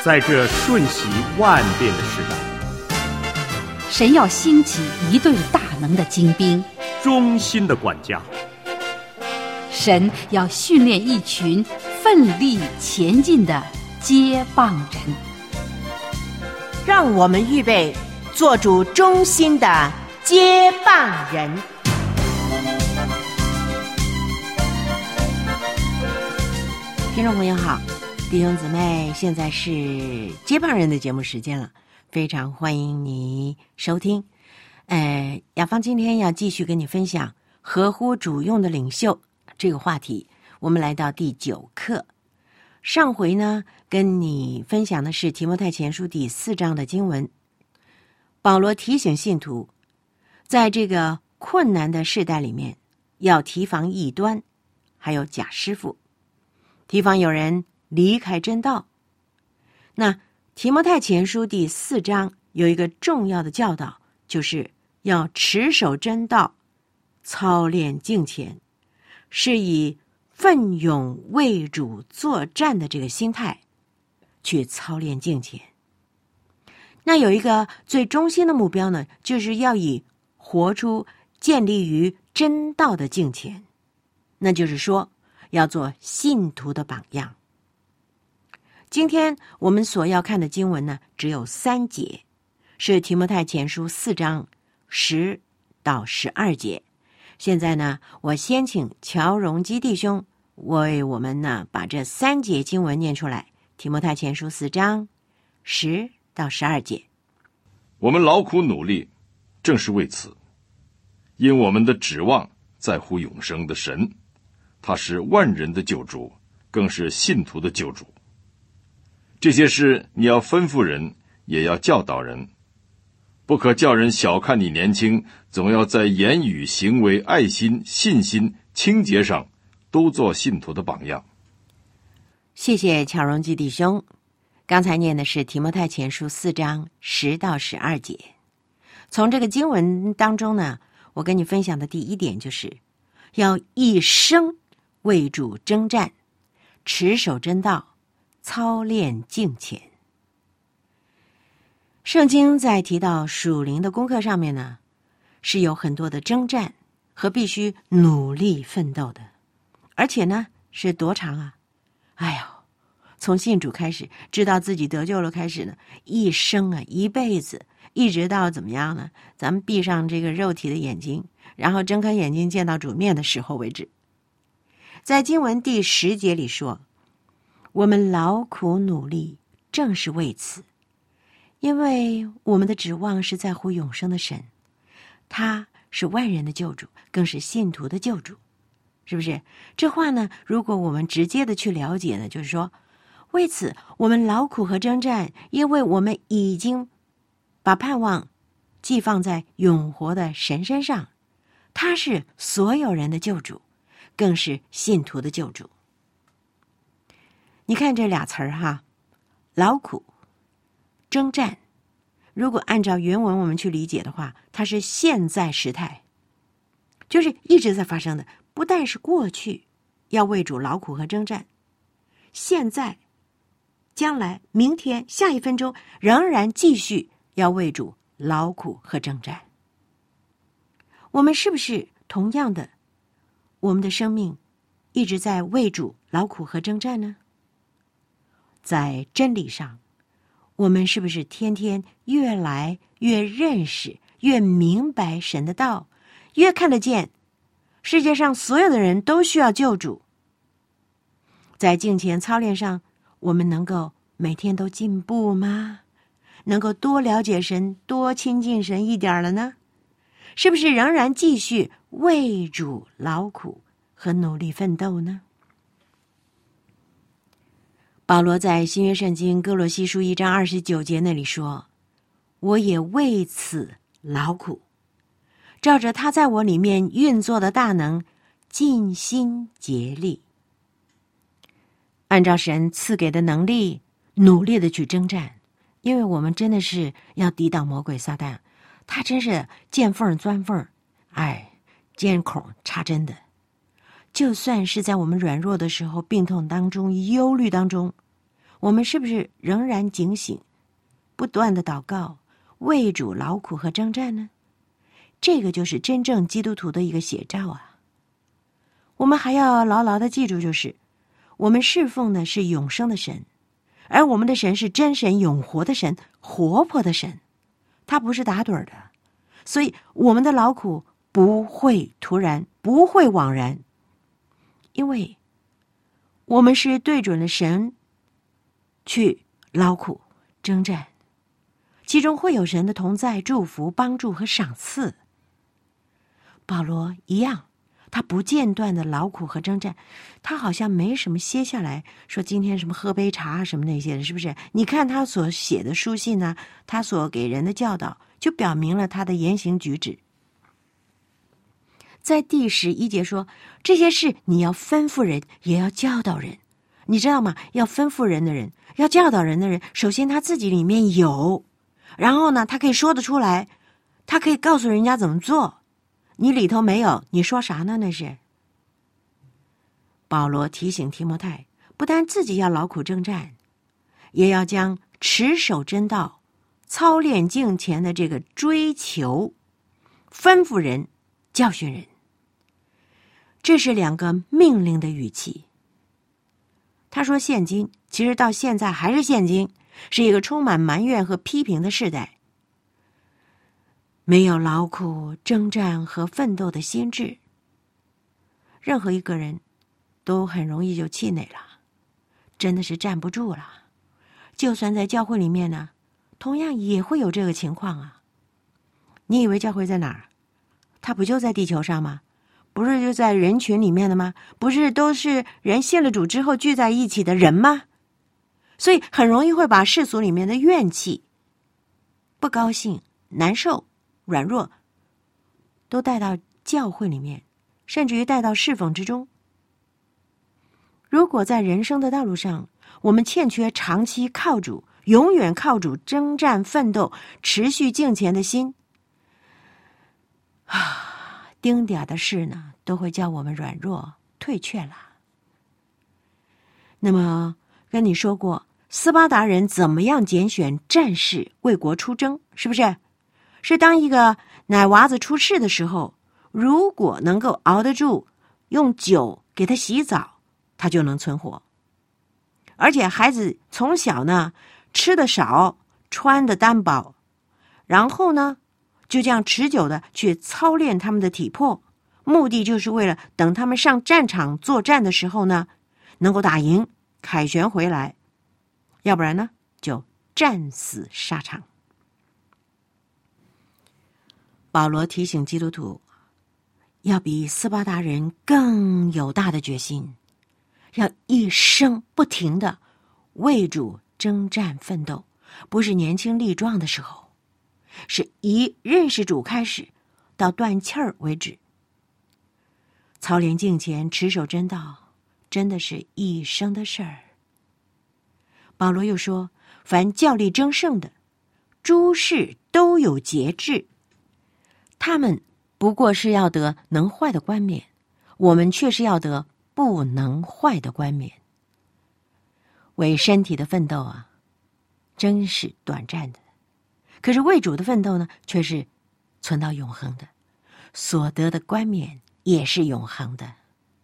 在这瞬息万变的时代， 神要兴起一队大能的精兵， 忠心的管家。 神要训练一群奋力前进的接棒人。 让我们预备做主忠心的接棒人。听众朋友好，弟兄姊妹，现在是接棒人的节目时间了，非常欢迎你收听。雅芳今天要继续跟你分享合乎主用的领袖这个话题，我们来到第9课。上回呢，跟你分享的是提摩太前书第4章的经文。保罗提醒信徒，在这个困难的世代里面，要提防异端，还有假师傅，提防有人离开真道。那提摩太前书第4章有一个重要的教导，就是要持守真道，操练敬虔，是以奋勇为主作战的这个心态去操练敬虔。那有一个最中心的目标呢，就是要以活出建立于真道的敬虔，那就是说要做信徒的榜样。今天我们所要看的经文呢，只有3节，是提摩太前书4章10到12节。现在呢，我先请乔荣基弟兄为我们呢把这3节经文念出来。提摩太前书4章10到12节。 我们劳苦努力，正是为此，因我们的指望在乎永生的神，他是万人的救主，更是信徒的救主。这些事你要吩咐人，也要教导人，不可叫人小看你年轻，总要在言语、行为、爱心、信心、清洁上都做信徒的榜样。 谢谢乔荣基弟兄。刚才念的是提摩太前书4章10到12节。从这个经文当中呢，我跟你分享的第一点就是要一生为主征战，持守真道，操练敬虔。圣经在提到属灵的功课上面呢，是有很多的征战和必须努力奋斗的，而且呢是多长啊？从信主开始，知道自己得救了开始呢，一生啊，一辈子，一直到怎么样呢？咱们闭上这个肉体的眼睛，然后睁开眼睛见到主面的时候为止。在经文第10节里说，我们劳苦努力，正是为此，因为我们的指望是在乎永生的神，他是万人的救主，更是信徒的救主，是不是？这话呢，如果我们直接的去了解呢，就是说，为此我们劳苦和征战，因为我们已经把盼望寄放在永活的神身上，他是所有人的救主，更是信徒的救主。你看这俩词儿哈，劳苦、征战，如果按照原文我们去理解的话，它是现在时态，就是一直在发生的，不但是过去要为主劳苦和征战，现在、将来、明天、下一分钟仍然继续要为主劳苦和征战。我们是不是同样的，我们的生命一直在为主劳苦和征战呢？在真理上，我们是不是天天越来越认识、越明白神的道，越看得见世界上所有的人都需要救主？在敬虔操练上，我们能够每天都进步吗？能够多了解神，多亲近神一点了呢？是不是仍然继续为主劳苦和努力奋斗呢？保罗在新约圣经哥罗西书1章29节那里说，我也为此劳苦，照着他在我里面运作的大能，尽心竭力，按照神赐给的能力努力的去征战。因为我们真的是要抵挡魔鬼撒旦，他真是见缝钻缝，见孔插针的。就算是在我们软弱的时候，病痛当中，忧虑当中， 我们是不是仍然警醒，不断的祷告，为主劳苦和征战呢？这个就是真正基督徒的一个写照啊。我们还要牢牢的记住，就是我们侍奉的是永生的神，而我们的神是真神、永活的神、活泼的神，他不是打盹的。所以我们的劳苦不会突然，不会枉然，因为我们是对准了神去劳苦征战，其中会有神的同在、祝福、帮助和赏赐。保罗一样，他不间断的劳苦和征战，他好像没什么歇下来说今天什么喝杯茶什么那些的，是不是？你看他所写的书信呢，他所给人的教导，就表明了他的言行举止。在第11节说，这些事你要吩咐人，也要教导人。你知道吗？要吩咐人的人，要教导人的人，首先他自己里面有，然后呢，他可以说得出来，他可以告诉人家怎么做。你里头没有，你说啥呢？那是保罗提醒提摩太，不但自己要劳苦征战，也要将持守真道、操练敬虔的这个追求吩咐人、教训人。这是2个命令的语气。他说现今，其实到现在还是现今，是一个充满埋怨和批评的时代。没有劳苦征战和奋斗的心智，任何一个人都很容易就气馁了，真的是站不住了。就算在教会里面呢，同样也会有这个情况啊。你以为教会在哪儿？它不就在地球上吗？不是就在人群里面的吗？不是都是人信了主之后聚在一起的人吗？所以很容易会把世俗里面的怨气、不高兴、难受、软弱都带到教会里面，甚至于带到侍奉之中。如果在人生的道路上，我们欠缺长期靠主、永远靠主征战奋斗、持续敬虔的心丁点的事呢，都会叫我们软弱退却了。那么跟你说过，斯巴达人怎么样拣选战士为国出征，是不是？是当一个奶娃子出世的时候，如果能够熬得住，用酒给他洗澡，他就能存活。而且孩子从小呢，吃的少，穿的单薄，然后呢，就这样持久的去操练他们的体魄，目的就是为了等他们上战场作战的时候呢，能够打赢，凯旋回来，要不然呢，就战死沙场。保罗提醒基督徒，要比斯巴达人更有大的决心，要一生不停的为主征战奋斗，不是年轻力壮的时候，是以认识主开始，到断气儿为止。操练敬虔，持守真道，真的是一生的事儿。保罗又说，凡较力争胜的，诸事都有节制。他们不过是要得能坏的冠冕，我们却是要得不能坏的冠冕。为身体的奋斗啊，真是短暂的；可是为主的奋斗呢，却是存到永恒的，所得的冠冕也是永恒的。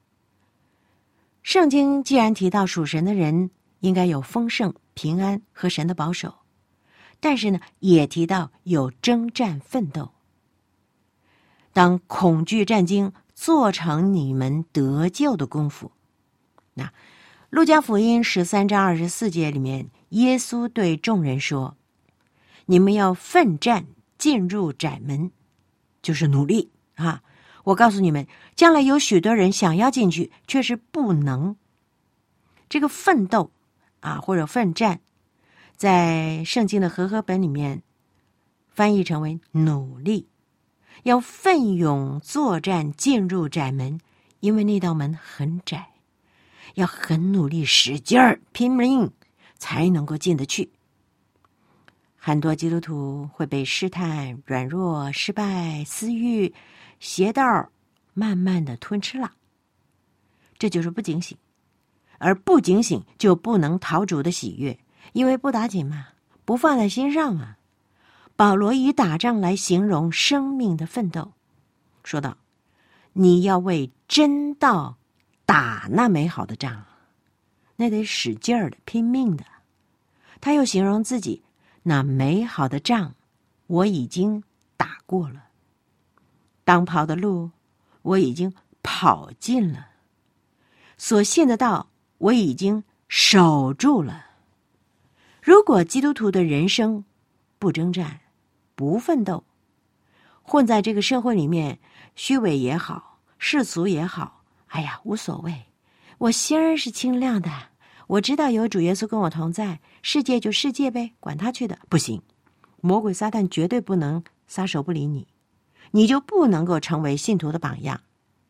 圣经既然提到属神的人应该有丰盛、平安和神的保守，但是呢，也提到有征战奋斗。当恐惧战惊做成你们得救的功夫。那路加福音13章24节里面，耶稣对众人说，你们要奋战进入窄门，就是努力啊！我告诉你们，将来有许多人想要进去，却是不能。这个奋斗啊，或者奋战，在圣经的和合本里面翻译成为努力。要奋勇作战进入窄门，因为那道门很窄，要很努力使劲儿拼命才能够进得去。很多基督徒会被试探、软弱、失败、私欲、邪道慢慢的吞吃了，这就是不警醒， 而不警醒就不能讨主的喜悦，因为不打紧嘛，不放在心上嘛。保罗以打仗来形容生命的奋斗，说道：你要为真道打那美好的仗，那得使劲儿的，拼命的。他又形容自己，那美好的仗我已经打过了，当跑的路我已经跑尽了，所信的道我已经守住了。如果基督徒的人生不征战，不奋斗，混在这个社会里面，虚伪也好，世俗也好，哎呀，无所谓，我心儿是清亮的，我知道有主耶稣跟我同在，世界就世界呗，管他去的。不行，魔鬼撒旦绝对不能撒手不理你，你就不能够成为信徒的榜样。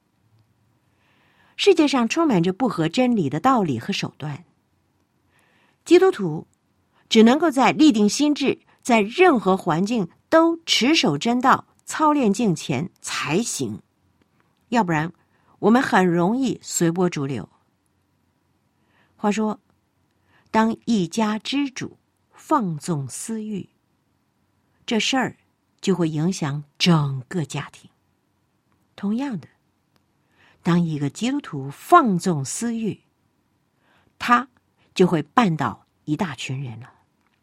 世界上充满着不合真理的道理和手段，基督徒只能够在立定心志，在任何环境都持守真道，操练敬虔才行，要不然我们很容易随波逐流。话说，当一家之主放纵私欲，这事儿就会影响整个家庭。同样的，当一个基督徒放纵私欲，他就会绊倒一大群人了。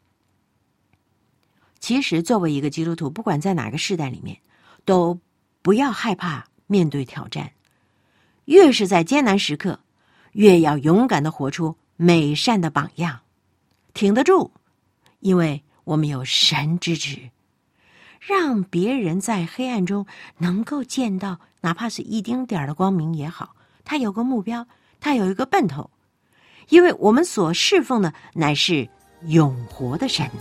其实作为一个基督徒，不管在哪个世代里面，都不要害怕面对挑战，越是在艰难时刻，越要勇敢地活出美善的榜样，挺得住，因为我们有神支持，让别人在黑暗中能够见到哪怕是一丁点儿的光明也好，他有个目标，他有一个奔头，因为我们所侍奉的乃是永活的神。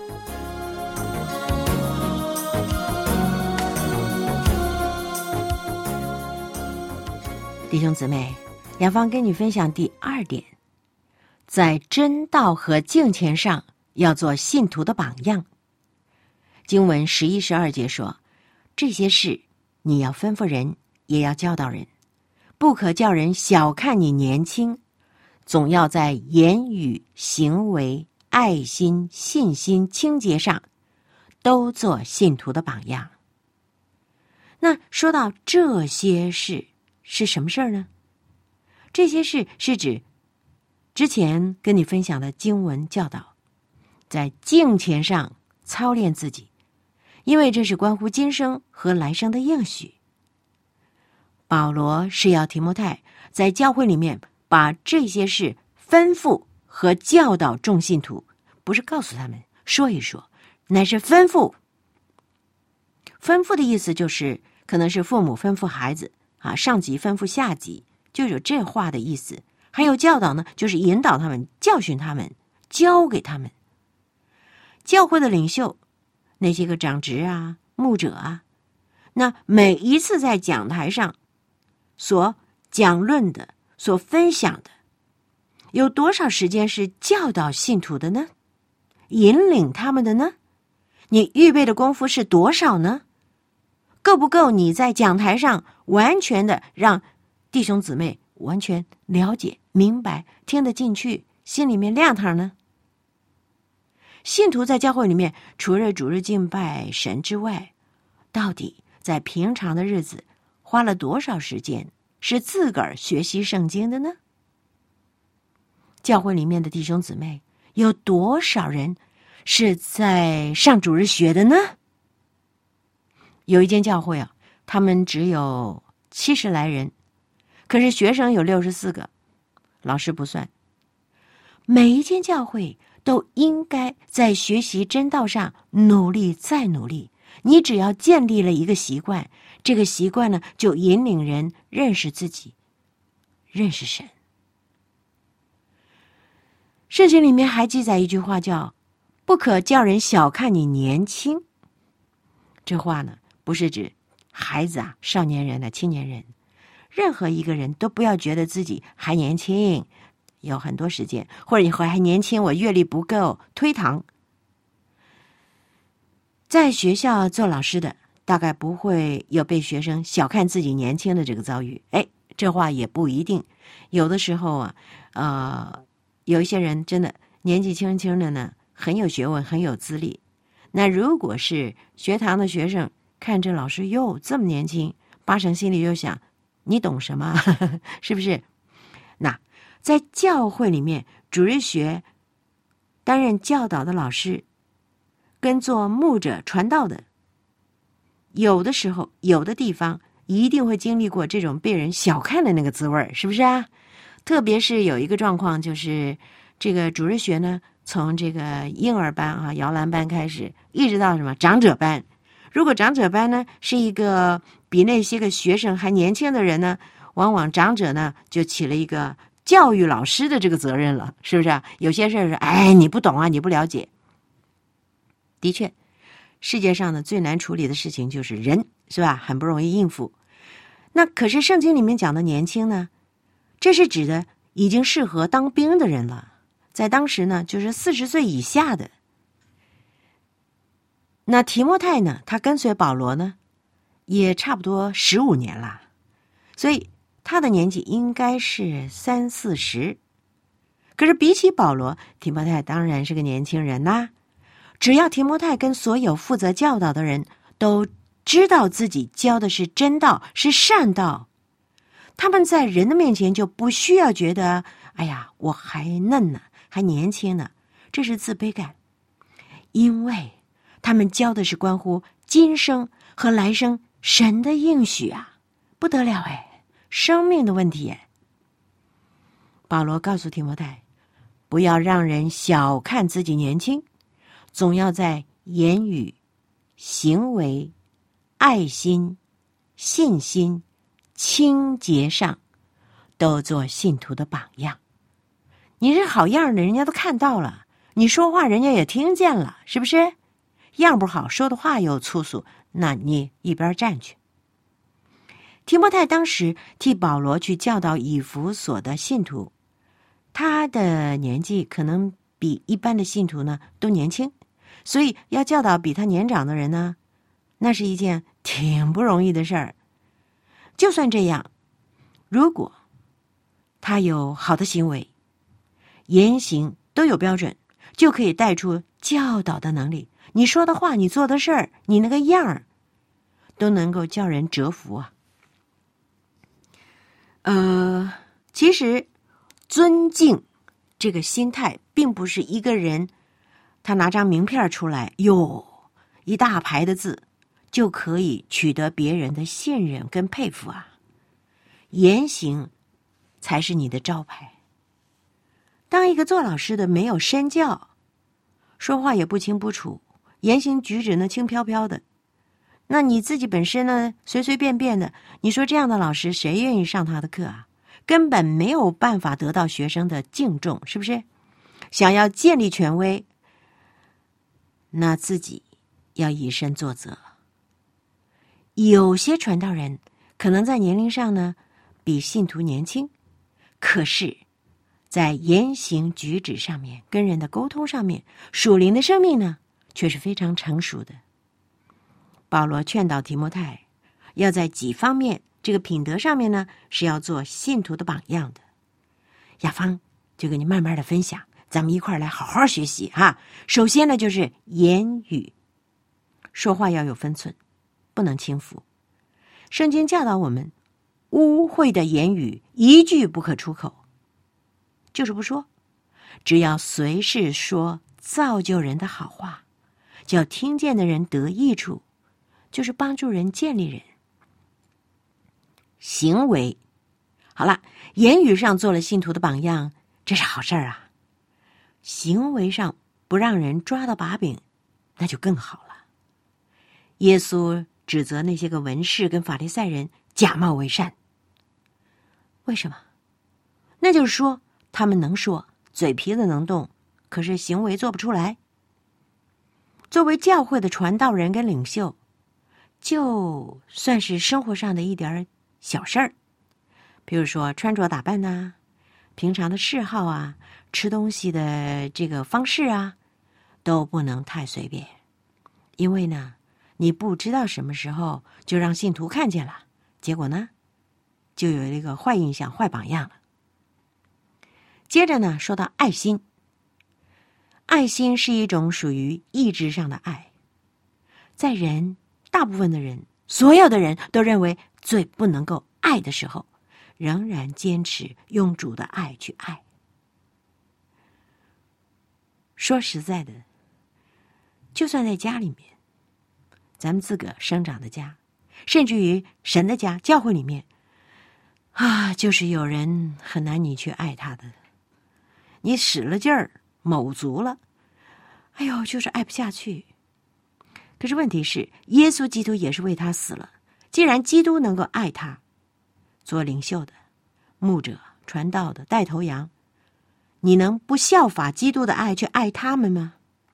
弟兄姊妹，雅芳跟你分享第2点，在真道和敬虔上要做信徒的榜样。经文11、12节说，这些事你要吩咐人，也要教导人，不可叫人小看你年轻，总要在言语、行为、爱心、信心、清洁上都做信徒的榜样。那说到这些事是什么事儿呢？这些事是指之前跟你分享的经文教导，在敬虔上操练自己，因为这是关乎今生和来生的应许。保罗是要提摩太在教会里面把这些事吩咐和教导众信徒，不是告诉他们说一说，乃是吩咐。吩咐的意思就是可能是父母吩咐孩子啊，上级吩咐下级，就有这话的意思。还有教导呢，就是引导他们，教训他们，教给他们。教会的领袖，那些个长职啊、牧者啊，那每一次在讲台上所讲论的、所分享的，有多少时间是教导信徒的呢？引领他们的呢？你预备的功夫是多少呢？够不够你在讲台上完全的让弟兄姊妹完全了解、明白、听得进去，心里面亮堂呢？信徒在教会里面，除了主日敬拜神之外，到底在平常的日子花了多少时间是自个儿学习圣经的呢？教会里面的弟兄姊妹有多少人是在上主日学的呢？有一间教会啊，他们只有70来人，可是学生有64个，老师不算。每一间教会都应该在学习真道上努力再努力。你只要建立了一个习惯，这个习惯呢，就引领人认识自己，认识神。圣经里面还记载一句话叫“不可叫人小看你年轻”。这话呢，不是指孩子啊、少年人啊、青年人，任何一个人都不要觉得自己还年轻，有很多时间，或者你还年轻，我阅历不够，推搪。在学校做老师的，大概不会有被学生小看自己年轻的这个遭遇。 这话也不一定。有的时候有一些人真的年纪轻轻的呢，很有学问，很有资历。那如果是学堂的学生看这老师哟这么年轻，八成心里就想，你懂什么？是不是？那在教会里面，主日学担任教导的老师跟做牧者传道的，有的时候有的地方一定会经历过这种被人小看的那个滋味，是不是啊？特别是有一个状况，就是这个主日学呢，从这个婴儿班摇篮班开始，一直到什么长者班。如果长者班呢是一个比那些个学生还年轻的人呢，往往长者呢就起了一个教育老师的这个责任了，是不是啊？有些事是你不懂啊，你不了解。的确，世界上呢最难处理的事情就是人，是吧？很不容易应付。那可是圣经里面讲的年轻呢，这是指的已经适合当兵的人了，在当时呢就是40岁以下的。那提摩太呢，他跟随保罗呢也差不多15年了，所以他的年纪应该是30、40。可是比起保罗，提摩太当然是个年轻人呐。只要提摩太跟所有负责教导的人都知道自己教的是真道，是善道，他们在人的面前就不需要觉得哎呀我还嫩呢，还年轻呢，这是自卑感。因为他们教的是关乎今生和来生神的应许啊，不得了生命的问题保罗告诉提摩太，不要让人小看自己年轻，总要在言语、行为、爱心、信心、清洁上都做信徒的榜样。你是好样的，人家都看到了，你说话人家也听见了，是不是？样不好，说的话又粗俗，那你一边站去。提摩太当时替保罗去教导以弗所的信徒，他的年纪可能比一般的信徒呢都年轻，所以要教导比他年长的人呢，那是一件挺不容易的事儿。就算这样，如果他有好的行为，言行都有标准，就可以带出教导的能力。你说的话，你做的事儿，你那个样儿，都能够叫人折服啊。其实尊敬这个心态，并不是一个人他拿张名片出来，一大排的字就可以取得别人的信任跟佩服啊。言行才是你的招牌。当一个做老师的没有身教，说话也不清不楚，言行举止呢轻飘飘的，那你自己本身呢随随便便的，你说这样的老师谁愿意上他的课啊？根本没有办法得到学生的敬重，是不是？想要建立权威，那自己要以身作则。有些传道人可能在年龄上呢比信徒年轻，可是在言行举止上面，跟人的沟通上面，属灵的生命呢却是非常成熟的。保罗劝导提摩太要在几方面这个品德上面呢是要做信徒的榜样的。雅芳就跟你慢慢的分享，咱们一块儿来好好学习哈。首先呢就是言语，说话要有分寸，不能轻浮。圣经教导我们，污秽的言语一句不可出口，就是不说，只要随时说造就人的好话，叫听见的人得益处，就是帮助人建立人。行为好了，言语上做了信徒的榜样，这是好事儿啊。行为上不让人抓到把柄，那就更好了。耶稣指责那些个文士跟法利赛人假冒为善，为什么？那就是说他们能说，嘴皮子能动，可是行为做不出来。作为教会的传道人跟领袖，就算是生活上的一点小事儿，比如说穿着打扮啊，平常的嗜好啊，吃东西的这个方式啊，都不能太随便。因为呢，你不知道什么时候就让信徒看见了，结果呢， 就有一个坏印象、坏榜样了。接着呢，说到爱心。爱心是一种属于意志上的爱，在大部分的人，所有的人都认为最不能够爱的时候，仍然坚持用主的爱去爱。说实在的，就算在家里面，咱们自个生长的家，甚至于神的家、教会里面就是有人很难你去爱他的，你使了劲儿，卯足了，哎呦，就是爱不下去。可是问题是，耶稣基督也是为他死了。既然基督能够爱他，做领袖的、牧者、传道的、带头羊，你能不效法基督的爱去爱他们吗？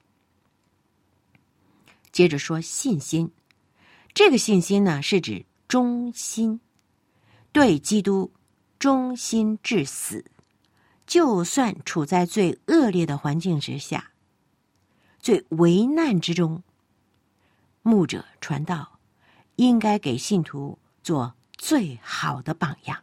接着说信心，这个信心呢，是指忠心，对基督忠心至死，就算处在最恶劣的环境之下，最危难之中，牧者传道应该给信徒做最好的榜样。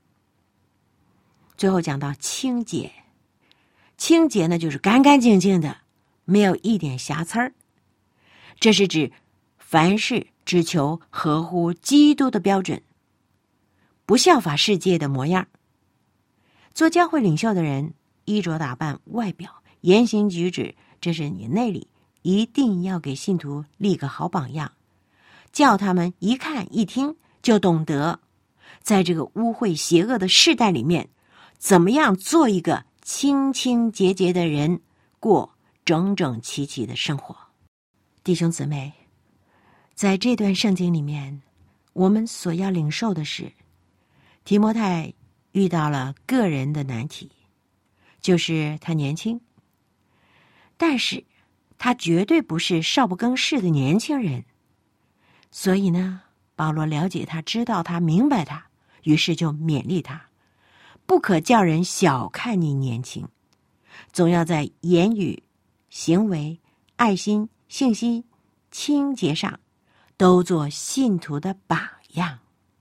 最后讲到清洁，清洁呢就是干干净净的，没有一点瑕疵儿。这是指凡事只求合乎基督的标准，不效法世界的模样。做教会领袖的人，衣着打扮、外表、言行举止，这是你内里一定要给信徒立个好榜样，叫他们一看一听就懂得，在这个污秽邪恶的世代里面，怎么样做一个清清洁洁的人，过整整齐齐的生活。弟兄姊妹，在这段圣经里面，我们所要领受的是，提摩太遇到了个人的难题，就是他年轻，但是他绝对不是少不更事的年轻人。所以呢，保罗了解他，知道他，明白他，于是就勉励他，不可叫人小看你年轻，总要在言语、行为、爱心、信心、清洁上都做信徒的榜样。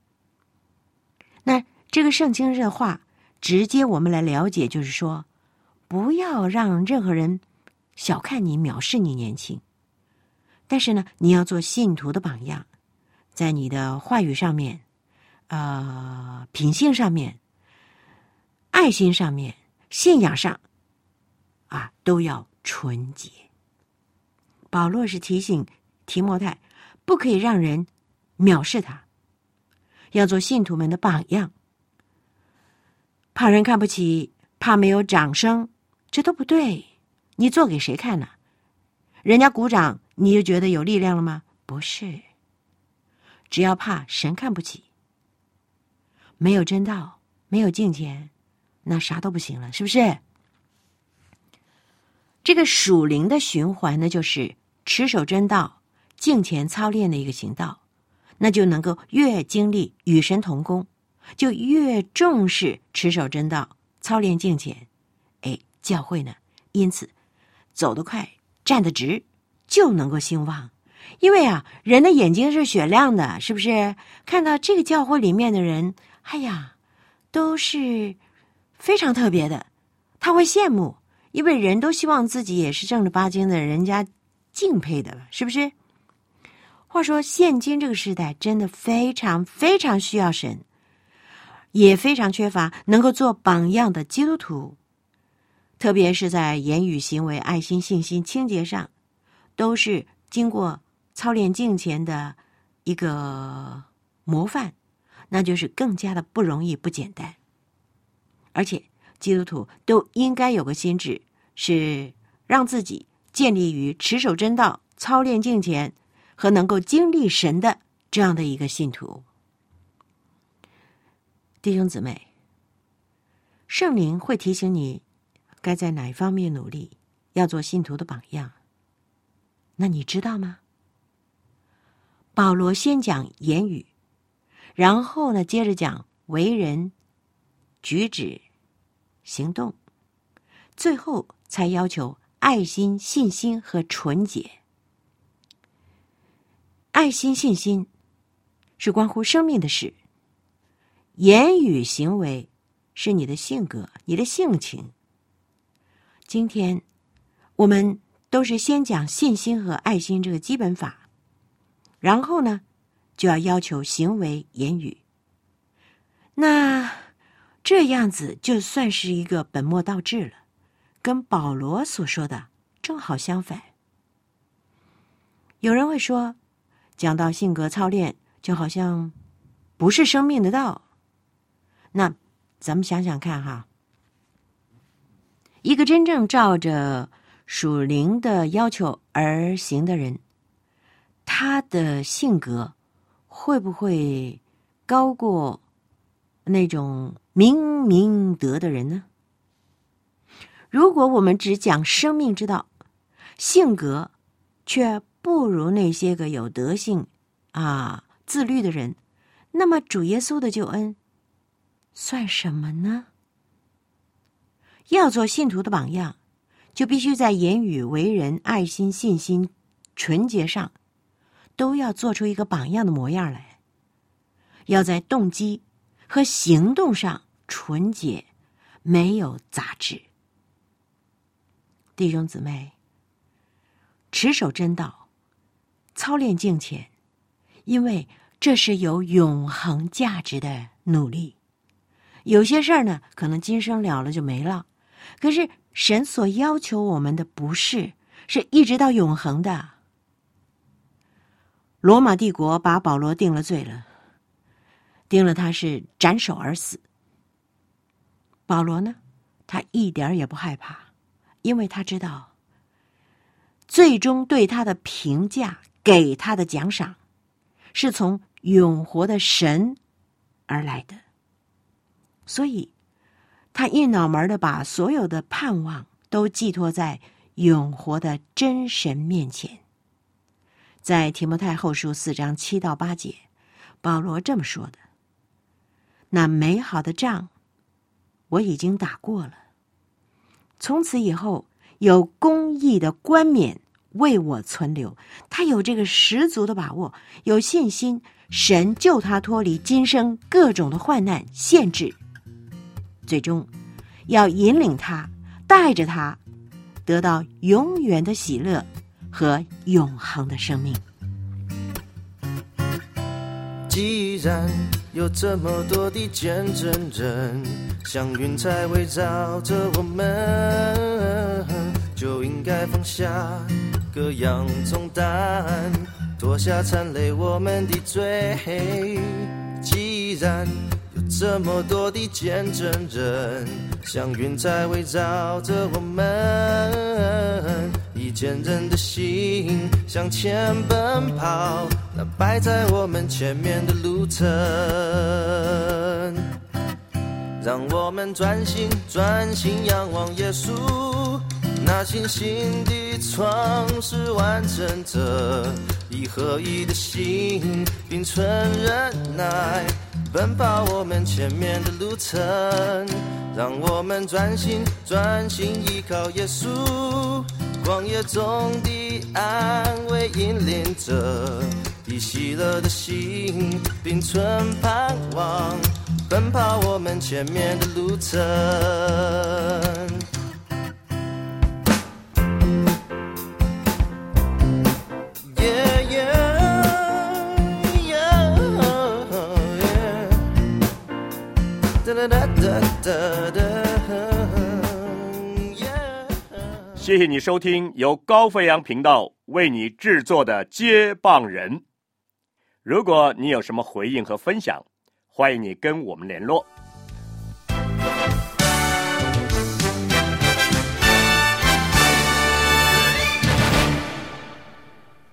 那这个圣经的话直接我们来了解，就是说不要让任何人小看你、藐视你年轻，但是呢，你要做信徒的榜样，在你的话语上面、品性上面、爱心上面、信仰上都要纯洁。保罗是提醒提摩太，不可以让人藐视他，要做信徒们的榜样。怕人看不起，怕没有掌声，这都不对。你做给谁看呢？人家鼓掌，你就觉得有力量了吗？不是，只要怕神看不起，没有真道，没有敬虔，那啥都不行了，是不是？这个属灵的循环呢，就是持守真道、敬虔操练的一个行道，那就能够越经历与神同工，就越重视持守真道、操练敬虔。教会呢，因此走得快、站得直，就能够兴旺。因为人的眼睛是雪亮的，是不是？看到这个教会里面的人，都是非常特别的，他会羡慕，因为人都希望自己也是正儿八经的，人家敬佩的，是不是？话说，现今这个时代真的非常非常需要神，也非常缺乏能够做榜样的基督徒，特别是在言语、行为、爱心、信心、清洁上，都是经过操练敬虔的一个模范，那就是更加的不容易、不简单。而且基督徒都应该有个心志，是让自己建立于持守真道、操练敬虔和能够经历神的这样的一个信徒。弟兄姊妹，圣灵会提醒你该在哪一方面努力，要做信徒的榜样。那你知道吗？保罗先讲言语，然后呢，接着讲为人、举止、行动，最后才要求爱心、信心和纯洁。爱心、信心是关乎生命的事， 言语行为是你的性格，你的性情。今天我们都是先讲信心和爱心这个基本法，然后呢就要求行为言语。那这样子就算是一个本末倒置了，跟保罗所说的正好相反。有人会说，讲到性格操练就好像不是生命的道。那咱们想想看哈，一个真正照着属灵的要求而行的人，他的性格会不会高过那种明明德的人呢？如果我们只讲生命之道，性格却不如那些个有德性自律的人，那么主耶稣的救恩算什么呢？要做信徒的榜样，就必须在言语、为人、爱心、信心、纯洁上都要做出一个榜样的模样来，要在动机和行动上纯洁，没有杂质。弟兄姊妹，持守真道，操练敬虔，因为这是有永恒价值的努力。有些事儿呢，可能今生了就没了，可是神所要求我们的不是一直到永恒的。罗马帝国把保罗定了罪了，定了他是斩首而死。保罗呢，他一点也不害怕，因为他知道最终对他的评价，给他的奖赏是从永活的神而来的。所以他一脑门的把所有的盼望都寄托在永活的真神面前。在提摩太后书4章7到8节，保罗这么说的：那美好的仗我已经打过了，从此以后有公义的冠冕为我存留。他有这个十足的把握，有信心，神救他脱离今生各种的患难限制，最终要引领他，带着他得到永远的喜乐和永恒的生命。 既然有这么多的见证人，像云彩围绕着我们，就应该放下各样重担，脱下缠累我们的罪。既然有这么多的见证人，像云彩围绕着我们，以坚韧的心向前奔跑，那摆在我们前面的路程。让我们专心仰望耶稣，那信心的创始完成者，以合一的心并存忍耐，奔跑我们前面的路程。让我们专心依靠耶稣，旷野中的安慰引领者，以喜乐的心并存盼望，奔跑我们前面的路程。 谢谢你收听由高飞扬频道为你制作的接棒人。如果你有什么回应和分享，欢迎你跟我们联络。